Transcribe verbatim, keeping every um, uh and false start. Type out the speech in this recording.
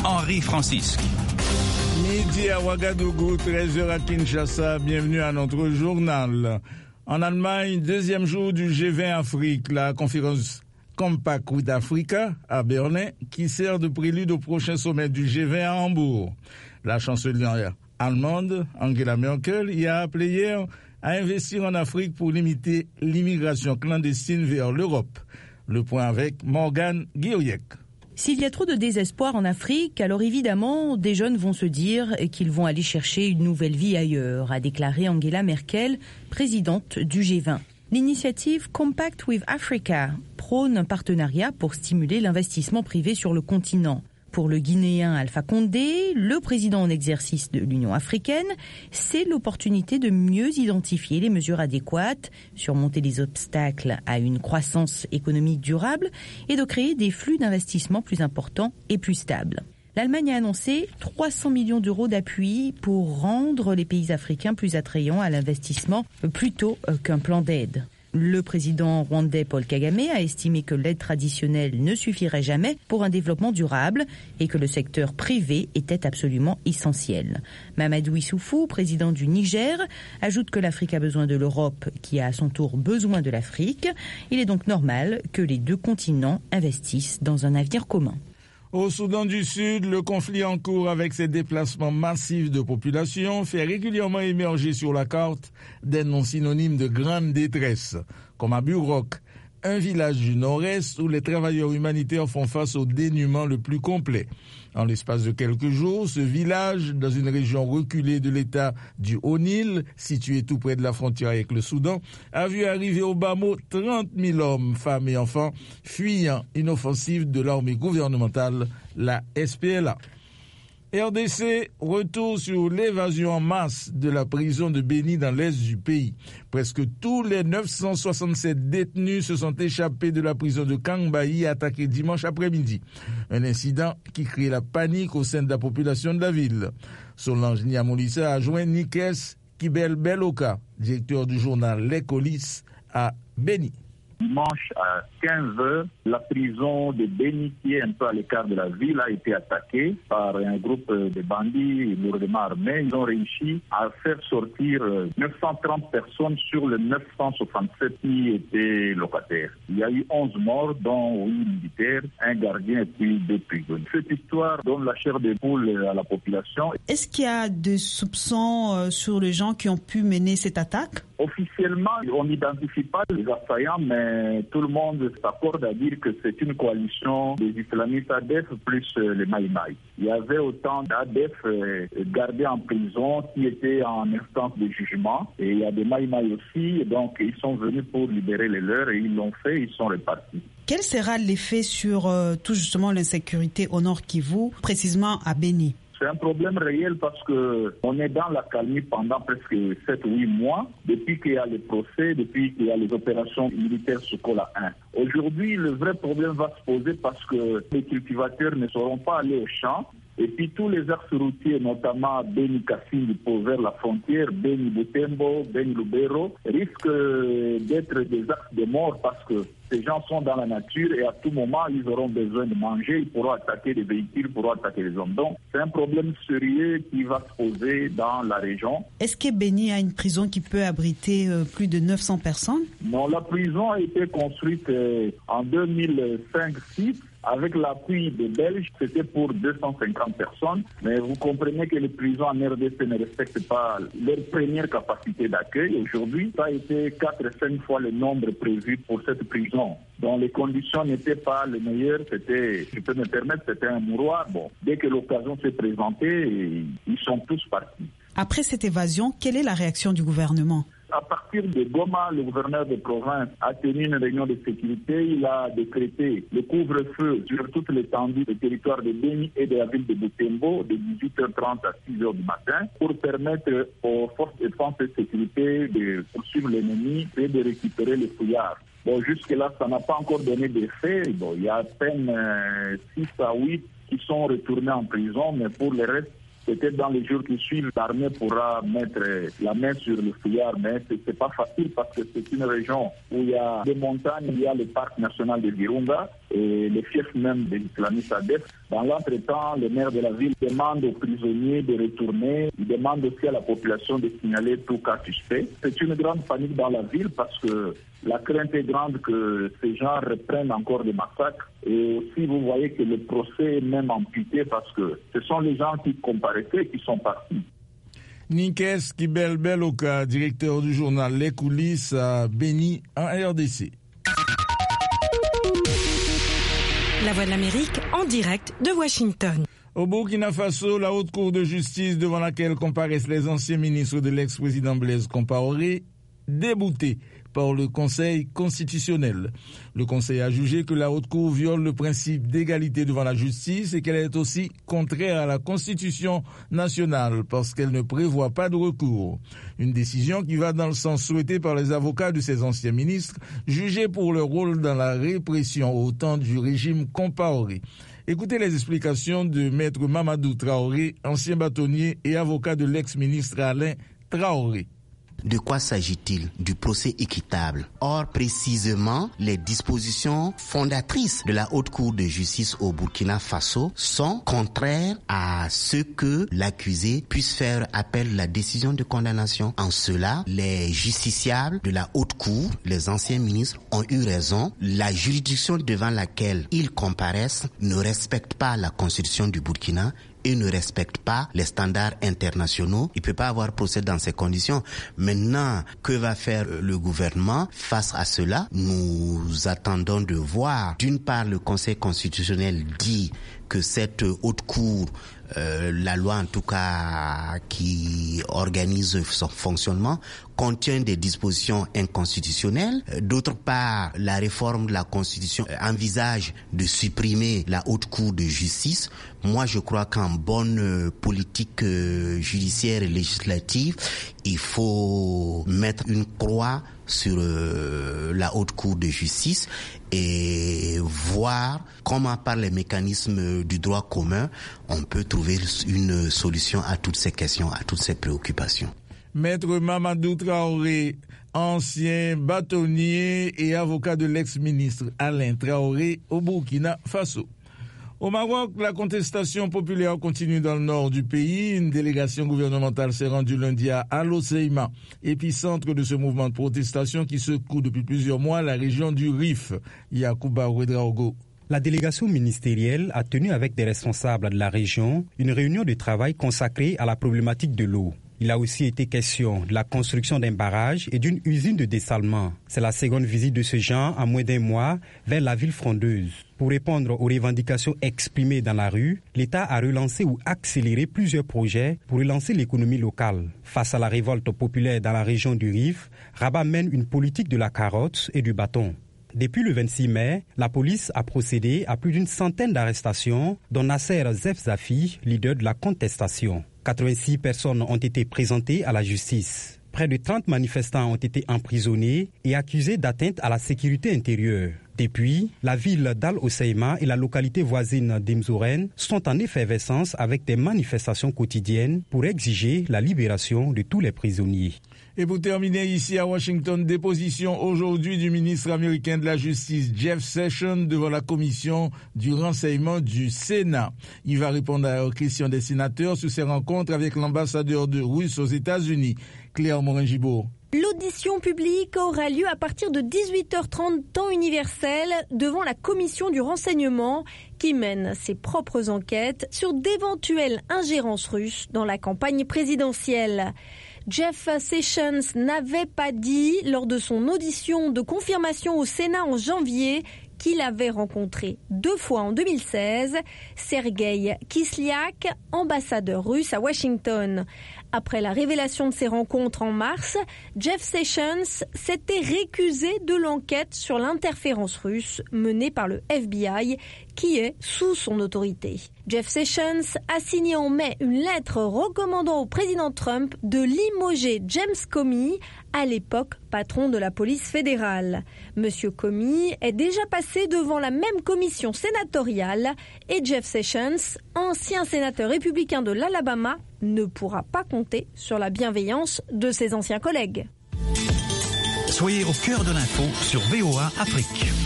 Henri Francisque. Midi à Ouagadougou, treize heures à Kinshasa, bienvenue à notre journal. En Allemagne, deuxième jour du G vingt Afrique, la conférence Compact with Africa à Berlin, qui sert de prélude au prochain sommet du G vingt à Hambourg. La chancelière allemande, Angela Merkel, y a appelé hier à investir en Afrique pour limiter l'immigration clandestine vers l'Europe. Le point avec Morgane Guiriec. S'il y a trop de désespoir en Afrique, alors évidemment, des jeunes vont se dire qu'ils vont aller chercher une nouvelle vie ailleurs, a déclaré Angela Merkel, présidente du G vingt. L'initiative Compact with Africa prône un partenariat pour stimuler l'investissement privé sur le continent. Pour le Guinéen Alpha Condé, le président en exercice de l'Union africaine, c'est l'opportunité de mieux identifier les mesures adéquates, surmonter les obstacles à une croissance économique durable et de créer des flux d'investissement plus importants et plus stables. L'Allemagne a annoncé trois cents millions d'euros d'appui pour rendre les pays africains plus attrayants à l'investissement plutôt qu'un plan d'aide. Le président rwandais Paul Kagame a estimé que l'aide traditionnelle ne suffirait jamais pour un développement durable et que le secteur privé était absolument essentiel. Mamadou Issoufou, président du Niger, ajoute que l'Afrique a besoin de l'Europe qui a à son tour besoin de l'Afrique. Il est donc normal que les deux continents investissent dans un avenir commun. Au Soudan du Sud, le conflit en cours avec ses déplacements massifs de population fait régulièrement émerger sur la carte des noms synonymes de grande détresse, comme à Burok, un village du nord-est où les travailleurs humanitaires font face au dénuement le plus complet. En l'espace de quelques jours, ce village, dans une région reculée de l'état du Haut-Nil, situé tout près de la frontière avec le Soudan, a vu arriver au bas mot trente mille hommes, femmes et enfants, fuyant une offensive de l'armée gouvernementale, la S P L A. R D C, retour sur l'évasion en masse de la prison de Béni dans l'est du pays. Presque tous les neuf cent soixante-sept détenus se sont échappés de la prison de Kangbayi attaquée dimanche après-midi. Un incident qui crée la panique au sein de la population de la ville. Solange Niamoulissa a joint Nikes Kibel Beloka, directeur du journal Les Colis à Béni. Dimanche à quinze heures, la prison de Béni, qui est un peu à l'écart de la ville, a été attaquée par un groupe de bandits lourdement armés. Ils ont réussi à faire sortir neuf cent trente personnes sur les neuf cent soixante-sept qui étaient locataires. Il y a eu onze morts, dont huit militaires, un gardien et puis deux prisonniers. Cette histoire donne la chair de poule à la population. Est-ce qu'il y a des soupçons sur les gens qui ont pu mener cette attaque ? Officiellement, on n'identifie pas les assaillants, mais tout le monde s'accorde à dire que c'est une coalition des islamistes A D F plus les Maïmaï. Il y avait autant d'A D F gardés en prison qui étaient en instance de jugement, et il y a des Maïmaï aussi, donc ils sont venus pour libérer les leurs et ils l'ont fait, ils sont repartis. Quel sera l'effet sur euh, tout justement l'insécurité au Nord Kivu, précisément à Béni ? C'est un problème réel parce que on est dans la calmie pendant presque sept ou huit mois, depuis qu'il y a les procès, depuis qu'il y a les opérations militaires Sokola un. Aujourd'hui, le vrai problème va se poser parce que les cultivateurs ne sauront pas aller au champ. Et puis tous les axes routiers, notamment Béni Kasindi pour vers la frontière, Béni Butembo, Béni Lubero, risquent d'être des axes de mort parce que ces gens sont dans la nature et à tout moment, ils auront besoin de manger, ils pourront attaquer des véhicules, ils pourront attaquer les hommes. Donc, c'est un problème sérieux qui va se poser dans la région. Est-ce que Béni a une prison qui peut abriter euh, plus de neuf cents personnes ? Non, la prison a été construite euh, en deux mille cinq six. Avec l'appui des Belges, c'était pour deux cent cinquante personnes. Mais vous comprenez que les prisons en R D C ne respectent pas leur première capacité d'accueil. Aujourd'hui, ça a été quatre à cinq fois le nombre prévu pour cette prison. Donc les conditions n'étaient pas les meilleures. C'était, je peux me permettre, c'était un mouroir. Bon, dès que l'occasion s'est présentée, ils sont tous partis. Après cette évasion, quelle est la réaction du gouvernement ? À partir de Goma, le gouverneur de province a tenu une réunion de sécurité. Il a décrété le couvre-feu sur toute l'étendue du territoire de Béni et de la ville de Butembo de dix-huit heures trente à six heures du matin pour permettre aux forces de défense et de sécurité de poursuivre l'ennemi et de récupérer les fouillards. Bon, jusque-là, ça n'a pas encore donné d'effet. Bon, il y a à peine euh, six à huit qui sont retournés en prison, mais pour le reste, peut-être dans les jours qui suivent, l'armée pourra mettre la main sur le fouillard, mais c'est, c'est pas facile parce que c'est une région où il y a des montagnes, il y a le parc national de Virunga, et le fief même des islamistes adeptes. Dans l'entretemps, le maire de la ville demande aux prisonniers de retourner. Il demande aussi à la population de signaler tout cas suspect. C'est une grande panique dans la ville parce que la crainte est grande que ces gens reprennent encore des massacres. Et aussi, vous voyez que le procès est même amputé parce que ce sont les gens qui comparaissaient qui sont partis. Ninkes Kibel-Beloka, directeur du journal Les Coulisses à Béni, en R D C. La Voix de l'Amérique en direct de Washington. Au Burkina Faso, la haute cour de justice devant laquelle comparaissent les anciens ministres de l'ex-président Blaise Compaoré, déboutés par le Conseil constitutionnel. Le Conseil a jugé que la haute cour viole le principe d'égalité devant la justice et qu'elle est aussi contraire à la Constitution nationale parce qu'elle ne prévoit pas de recours. Une décision qui va dans le sens souhaité par les avocats de ces anciens ministres, jugés pour leur rôle dans la répression au temps du régime Compaoré. Écoutez les explications de Maître Mamadou Traoré, ancien bâtonnier et avocat de l'ex-ministre Alain Traoré. De quoi s'agit-il? Du procès équitable. Or, précisément, les dispositions fondatrices de la Haute Cour de justice au Burkina Faso sont contraires à ce que l'accusé puisse faire appel à la décision de condamnation. En cela, les justiciables de la Haute Cour, les anciens ministres, ont eu raison. La juridiction devant laquelle ils comparaissent ne respecte pas la Constitution du Burkina et ne respecte pas les standards internationaux. Il ne peut pas avoir procès dans ces conditions. Maintenant, que va faire le gouvernement face à cela? Nous attendons de voir. D'une part, le Conseil constitutionnel dit que cette haute cour, euh, la loi en tout cas qui organise son fonctionnement, contient des dispositions inconstitutionnelles. D'autre part, la réforme de la Constitution envisage de supprimer la haute cour de justice. Moi, je crois qu'en bonne politique judiciaire et législative, il faut mettre une croix sur euh, la haute cour de justice et voir comment par les mécanismes du droit commun on peut trouver une solution à toutes ces questions, à toutes ces préoccupations. Maître Mamadou Traoré, ancien bâtonnier et avocat de l'ex-ministre Alain Traoré au Burkina Faso. Au Maroc, la contestation populaire continue dans le nord du pays. Une délégation gouvernementale s'est rendue lundi à Al-Hoceima, épicentre de ce mouvement de protestation qui secoue depuis plusieurs mois la région du Rif. Yacouba Ouedraogo. La délégation ministérielle a tenu avec des responsables de la région une réunion de travail consacrée à la problématique de l'eau. Il a aussi été question de la construction d'un barrage et d'une usine de dessalement. C'est la seconde visite de ce genre en moins d'un mois vers la ville frondeuse. Pour répondre aux revendications exprimées dans la rue, l'État a relancé ou accéléré plusieurs projets pour relancer l'économie locale. Face à la révolte populaire dans la région du Rif, Rabat mène une politique de la carotte et du bâton. Depuis le vingt-six mai, la police a procédé à plus d'une centaine d'arrestations, dont Nasser Zefzafi, leader de la contestation. quatre-vingt-six personnes ont été présentées à la justice. Près de trente manifestants ont été emprisonnés et accusés d'atteinte à la sécurité intérieure. Depuis, la ville d'Al-Hoceima et la localité voisine d'Imzouren sont en effervescence avec des manifestations quotidiennes pour exiger la libération de tous les prisonniers. Et pour terminer ici à Washington, déposition aujourd'hui du ministre américain de la Justice Jeff Sessions devant la commission du renseignement du Sénat. Il va répondre aux questions des sénateurs sur ses rencontres avec l'ambassadeur de Russe aux États-Unis, Claire Morin-Gibault. L'audition publique aura lieu à partir de dix-huit heures trente temps universel devant la commission du renseignement qui mène ses propres enquêtes sur d'éventuelles ingérences russes dans la campagne présidentielle. Jeff Sessions n'avait pas dit lors de son audition de confirmation au Sénat en janvier qu'il avait rencontré deux fois en deux mille seize Sergueï Kislyak, ambassadeur russe à Washington. Après la révélation de ces rencontres en mars, Jeff Sessions s'était récusé de l'enquête sur l'interférence russe menée par le F B I, qui est sous son autorité. Jeff Sessions a signé en mai une lettre recommandant au président Trump de limoger James Comey, à l'époque patron de la police fédérale. Monsieur Comey est déjà passé devant la même commission sénatoriale et Jeff Sessions, ancien sénateur républicain de l'Alabama, ne pourra pas compter sur la bienveillance de ses anciens collègues. Soyez au cœur de l'info sur V O A Afrique.